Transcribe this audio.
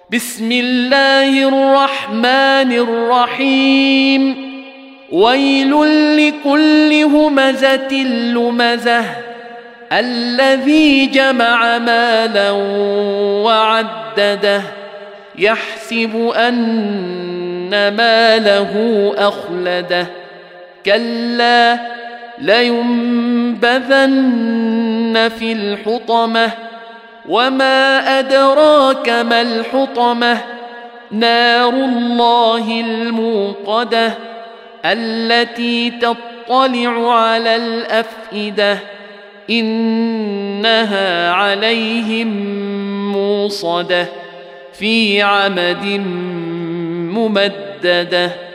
بسم الله الرحمن الرحيم ويل لكل همزة لمزة الذي جمع مالا وعدده يحسب أن ماله أخلده كلا لينبذن في الحطمة وما أدراك ما الحطمة نار الله الموقدة التي تطلع على الأفئدة إنها عليهم موصدة في عمد ممددة.